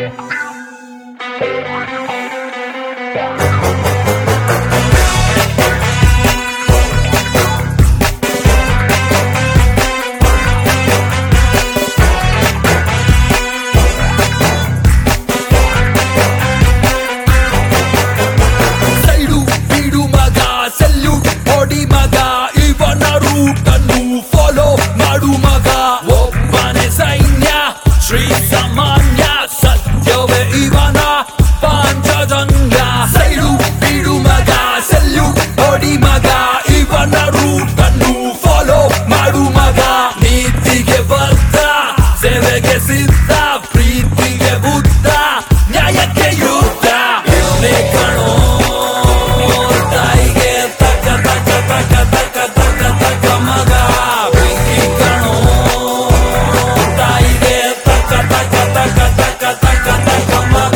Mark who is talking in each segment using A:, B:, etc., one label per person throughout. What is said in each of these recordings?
A: Side ಬೀಡು ಮಗ salute ಹೊಡಿ ಮಗ ಇವನ ರೂಟ್ ಅನ್ನು ಫಾಲೋ ಮಾಡು ಮಗ ಒಬ್ಬನೇ ಸೈನ್ಯ ಶ್ರೀ ಸಾಮಾನ್ಯ ಸತ್ಯವೇ ಇವನ ಪಾಂಚಜನ್ಯ ಸೈಡು ಬೀಡು ಮಗ ಸೆಲ್ಯೂಟ್ ಹೊಡಿ ಮಗ ಇವನ ರೂಟ್ ಅನ್ನು ಫಾಲೋ ಮಾಡು ಮಗ ನೀತಿಗೆ ಬದ್ಧ ಸೇವೆಗೆ ಸಿದ್ಧ ಪ್ರೀತಿಗೆ ಬುದ್ಧ ನ್ಯಾಯಕ್ಕೆ ಯುದ್ಧ ಇವನೇ ಕಣೋ ತಾಯಿಗೆ ತಕ್ಕ ತಕ್ಕ ತಕ್ಕ ತಕ್ಕ ತಕ್ಕ ತಕ್ಕ ಮಗ ಬೆಂಕಿ ಕಣೋ ತಾಯಿಗೆ ತಕ್ಕ ತಕ್ಕ ತಕ್ಕ ತಕ್ಕ ತಕ್ಕ ತಕ್ಕ ಮಗ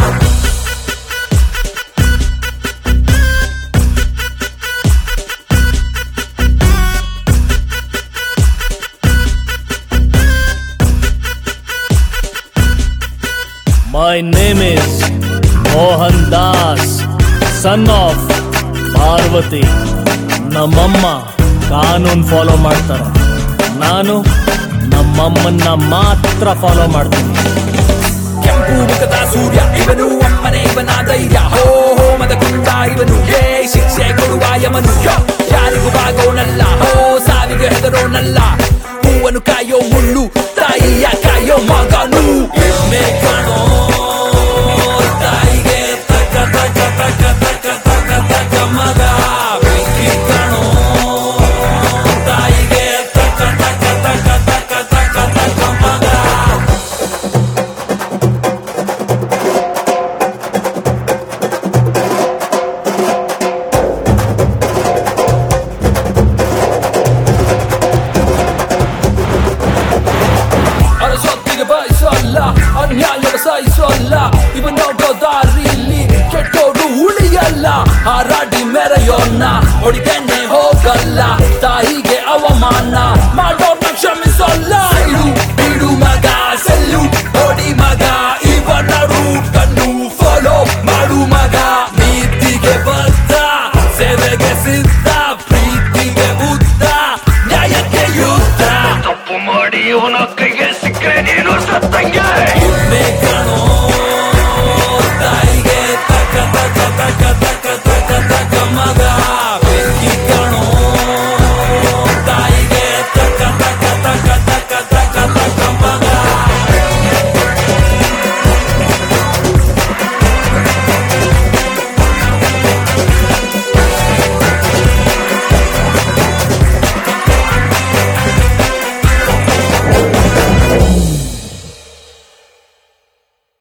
B: My name is Mohan Das, son of Parvati. ನಮ್ಮಮ್ಮ ಕಾನೂನು ಫಾಲೋ ಮಾಡ್ತಾರ, ನಾನು ನಮ್ಮಮ್ಮನ್ನ ಮಾತ್ರ ಫಾಲೋ ಮಾಡ್ತೀನಿ.
A: ಕೆಂಪು ಮುಖದ ಸೂರ್ಯ ಇವನು ಅಮ್ಮನೆ ಇವನ ಧೈರ್ಯ ಹೋ ಹೋಮದ ಕುಂಡ ಇವನು ಹೇ ಶಿಕ್ಷೆ ಕೊಡುವ ಯಮನು ಯಾರಿಗೂ ಬಾಗೋನಲ್ಲ ಹೋ ಸಾವಿಗೆ ಹೆದರೋನಲ್ಲ ಹೂವನ್ನು ಕಾಯೋ ಮುಳ್ಳು ತಾಯಿಯ ಕಾಯೋ ಮಗನು ಇವನೇ ಕಣೋ ತಾಯಿಗೆ ತಕ್ಕ ತಕ್ಕ ತಕ್ಕ ತಕ್ಕ ತಕ್ಕ ತಕ್ಕ ಮಗ ಬೆಂಕಿ ಕಣೋ ತಾಯಿಗೆ ತಕ್ಕ ತಕ್ಕ ತಕ್ಕ ತಕ್ಕ ತಕ್ಕ ತಕ್ಕ ಮಗ ಅರಸೊತ್ತಿಗೆ ಬಯಸಲ್ಲ ಅನ್ಯಾಯವ ಸಹಿಸಲ್ಲ ಇವನೊಬ್ಬ ದಾರಿಲಿ ಕೆಟ್ಟೋರು ಉಳಿಯಲ್ಲ ಹಾರಾಡಿ ಮೆರೆಯೋನ್ನ ಹೊಡಿದೇನೆ ಹೋಗಲ್ಲ ತಾಯಿಗೆ